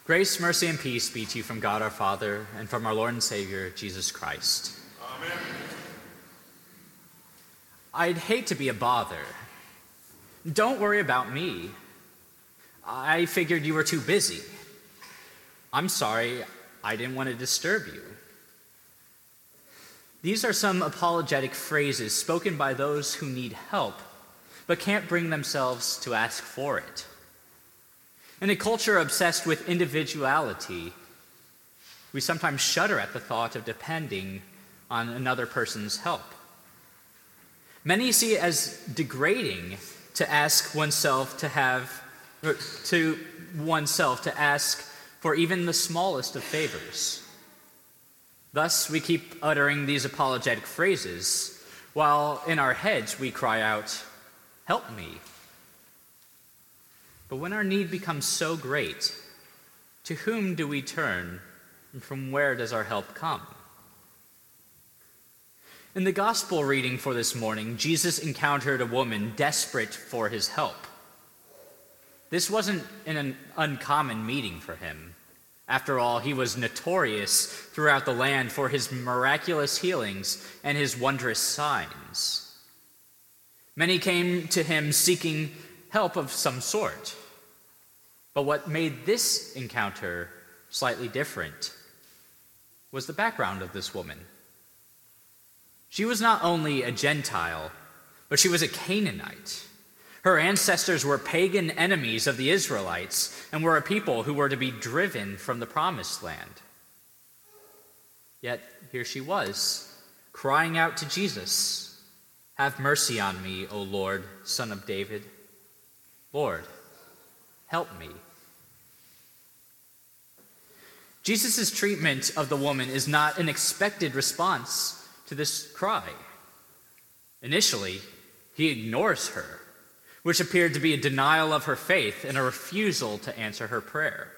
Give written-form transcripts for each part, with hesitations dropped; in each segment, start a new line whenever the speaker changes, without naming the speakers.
Grace, mercy, and peace be to you from God our Father and from our Lord and Savior, Jesus Christ.
Amen.
I'd hate to be a bother. Don't worry about me. I figured you were too busy. I'm sorry, I didn't want to disturb you. These are some apologetic phrases spoken by those who need help, but can't bring themselves to ask for it. In a culture obsessed with individuality, we sometimes shudder at the thought of depending on another person's help. Many see it as degrading to ask oneself to ask for even the smallest of favors. Thus, we keep uttering these apologetic phrases, while in our heads we cry out, "Help me." But when our need becomes so great, to whom do we turn, and from where does our help come? In the gospel reading for this morning, Jesus encountered a woman desperate for his help. This wasn't an uncommon meeting for him. After all, he was notorious throughout the land for his miraculous healings and his wondrous signs. Many came to him seeking help of some sort. But what made this encounter slightly different was the background of this woman. She was not only a Gentile, but she was a Canaanite. Her ancestors were pagan enemies of the Israelites and were a people who were to be driven from the promised land. Yet here she was, crying out to Jesus, "Have mercy on me, O Lord, Son of David. Lord, help me." Jesus' treatment of the woman is not an expected response to this cry. Initially, he ignores her, which appeared to be a denial of her faith and a refusal to answer her prayer.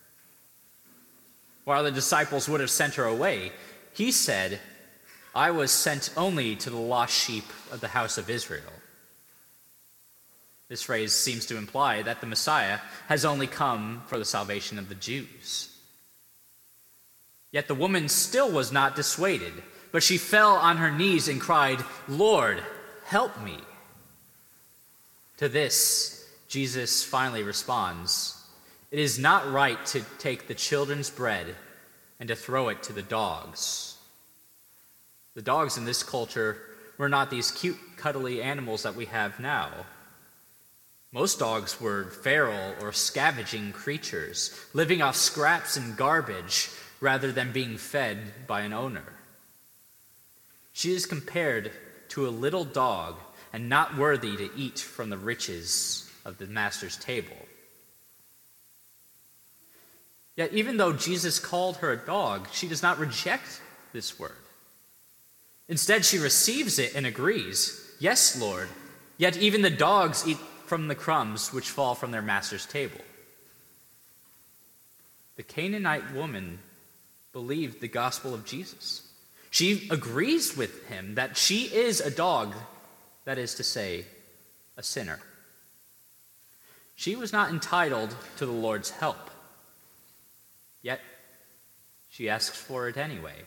While the disciples would have sent her away, he said, "I was sent only to the lost sheep of the house of Israel." This phrase seems to imply that the Messiah has only come for the salvation of the Jews. Yet the woman still was not dissuaded, but she fell on her knees and cried, "Lord, help me." To this, Jesus finally responds, "It is not right to take the children's bread and to throw it to the dogs." The dogs in this culture were not these cute, cuddly animals that we have now. Most dogs were feral or scavenging creatures, living off scraps and garbage rather than being fed by an owner. She is compared to a little dog and not worthy to eat from the riches of the master's table. Yet even though Jesus called her a dog, she does not reject this word. Instead, she receives it and agrees, "Yes, Lord, yet even the dogs eat from the crumbs which fall from their master's table." The Canaanite woman believed the gospel of Jesus. She agrees with him that she is a dog, that is to say, a sinner. She was not entitled to the Lord's help, yet she asks for it anyway.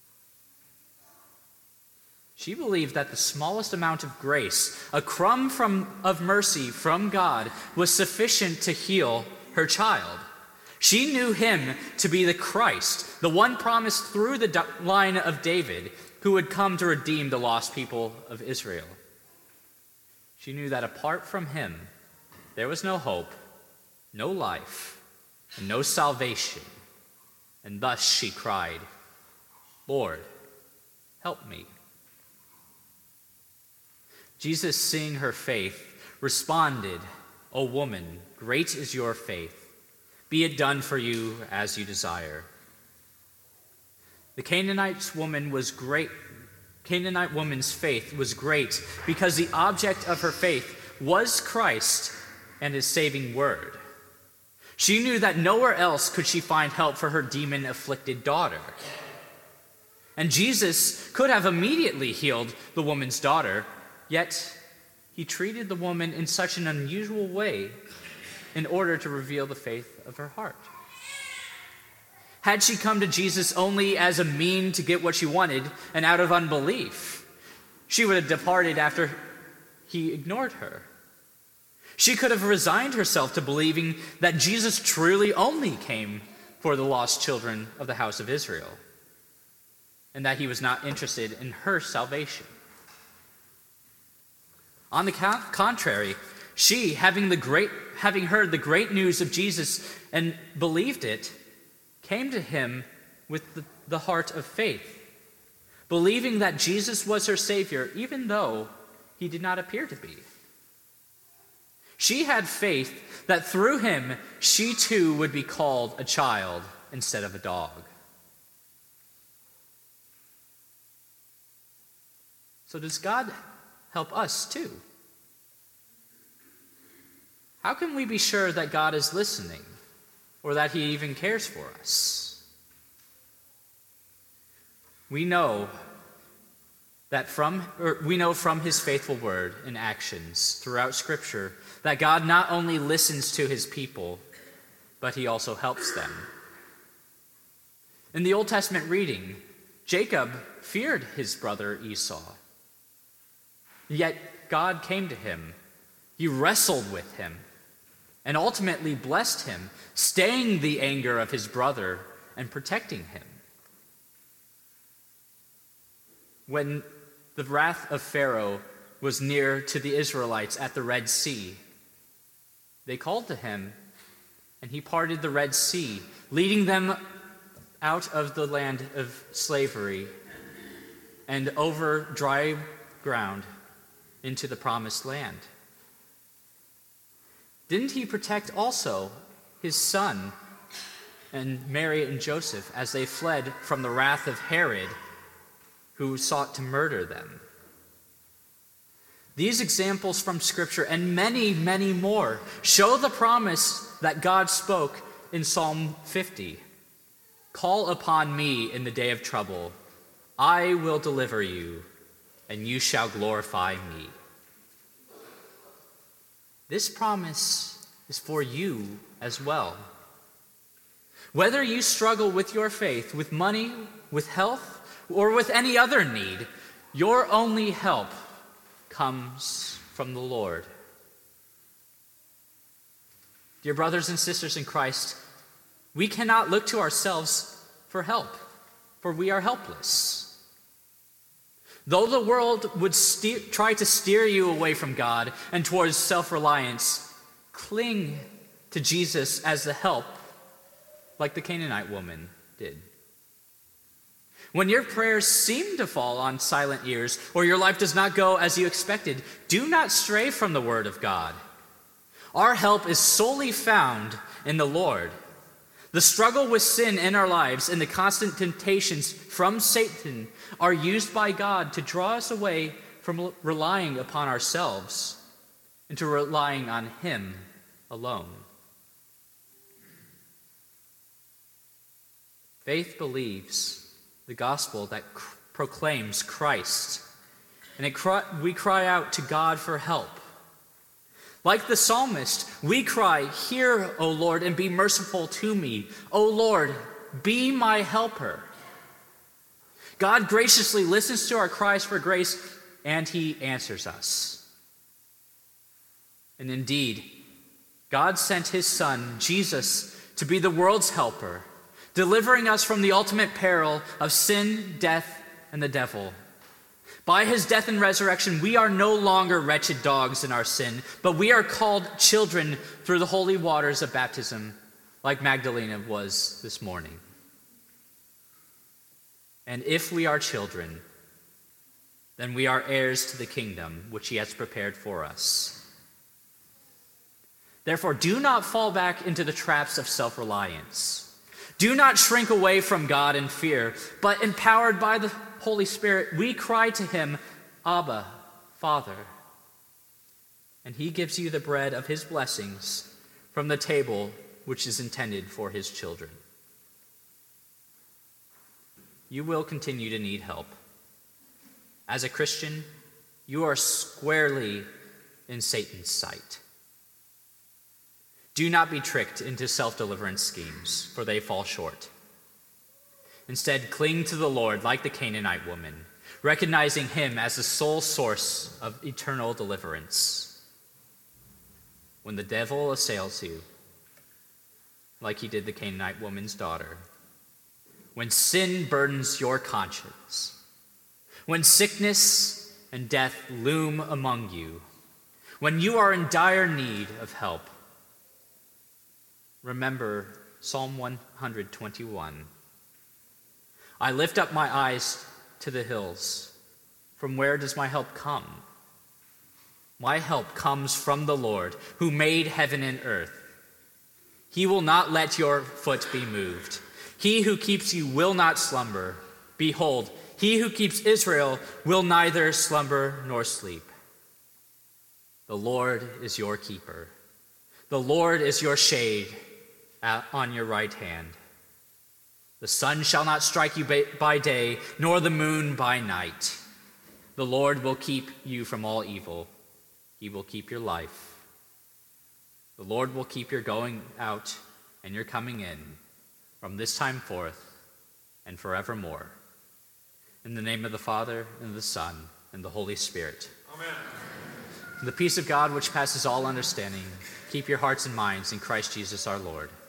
She believed that the smallest amount of grace, a crumb of mercy from God, was sufficient to heal her child. She knew him to be the Christ, the one promised through the line of David, who would come to redeem the lost people of Israel. She knew that apart from him, there was no hope, no life, and no salvation. And thus she cried, "Lord, help me." Jesus, seeing her faith, responded, "O woman, great is your faith. Be it done for you as you desire." The Canaanite woman's faith was great because the object of her faith was Christ and his saving word. She knew that nowhere else could she find help for her demon-afflicted daughter. And Jesus could have immediately healed the woman's daughter, yet he treated the woman in such an unusual way in order to reveal the faith of her heart. Had she come to Jesus only as a mean to get what she wanted and out of unbelief, she would have departed after he ignored her. She could have resigned herself to believing that Jesus truly only came for the lost children of the house of Israel, and that he was not interested in her salvation. On the contrary, she, having heard the great news of Jesus and believed it, came to him with the heart of faith, believing that Jesus was her Savior, even though he did not appear to be. She had faith that through him, she too would be called a child instead of a dog. So does God help us too? How can we be sure that God is listening or that he even cares for us? We know from his faithful word and actions throughout Scripture that God not only listens to his people, but he also helps them. In the Old Testament reading, Jacob feared his brother Esau. Yet God came to him. He wrestled with him and ultimately blessed him, staying the anger of his brother and protecting him. When the wrath of Pharaoh was near to the Israelites at the Red Sea, they called to him, and he parted the Red Sea, leading them out of the land of slavery and over dry ground into the promised land. Didn't he protect also his son and Mary and Joseph as they fled from the wrath of Herod, who sought to murder them? These examples from Scripture and many, many more show the promise that God spoke in Psalm 50. Call upon me in the day of trouble. I will deliver you, and you shall glorify me. This promise is for you as well. Whether you struggle with your faith, with money, with health, or with any other need, your only help comes from the Lord. Dear brothers and sisters in Christ, we cannot look to ourselves for help, for we are helpless. Though the world would try to steer you away from God and towards self-reliance, cling to Jesus as the help, like the Canaanite woman did. When your prayers seem to fall on silent ears, or your life does not go as you expected, do not stray from the word of God. Our help is solely found in the Lord. The struggle with sin in our lives and the constant temptations from Satan are used by God to draw us away from relying upon ourselves and to relying on him alone. Faith believes the gospel that proclaims Christ, and we cry out to God for help. Like the psalmist, we cry, "Hear, O Lord, and be merciful to me. O Lord, be my helper." God graciously listens to our cries for grace, and he answers us. And indeed, God sent his Son, Jesus, to be the world's helper, delivering us from the ultimate peril of sin, death, and the devil. By his death and resurrection, we are no longer wretched dogs in our sin, but we are called children through the holy waters of baptism, like Magdalena was this morning. And if we are children, then we are heirs to the kingdom which he has prepared for us. Therefore, do not fall back into the traps of self-reliance. Do not shrink away from God in fear, but empowered by the Holy Spirit, we cry to him, "Abba, Father." And he gives you the bread of his blessings from the table which is intended for his children. You will continue to need help. As a Christian, you are squarely in Satan's sight. Do not be tricked into self-deliverance schemes, for they fall short. Instead, cling to the Lord like the Canaanite woman, recognizing him as the sole source of eternal deliverance. When the devil assails you, like he did the Canaanite woman's daughter, when sin burdens your conscience, when sickness and death loom among you, when you are in dire need of help, remember Psalm 121. I lift up my eyes to the hills. From where does my help come? My help comes from the Lord, who made heaven and earth. He will not let your foot be moved. He who keeps you will not slumber. Behold, he who keeps Israel will neither slumber nor sleep. The Lord is your keeper. The Lord is your shade on your right hand. The sun shall not strike you by day, nor the moon by night. The Lord will keep you from all evil. He will keep your life. The Lord will keep your going out and your coming in from this time forth and forevermore. In the name of the Father, and of the Son, and the Holy Spirit. Amen. The peace of God, which passes all understanding, keep your hearts and minds in Christ Jesus our Lord.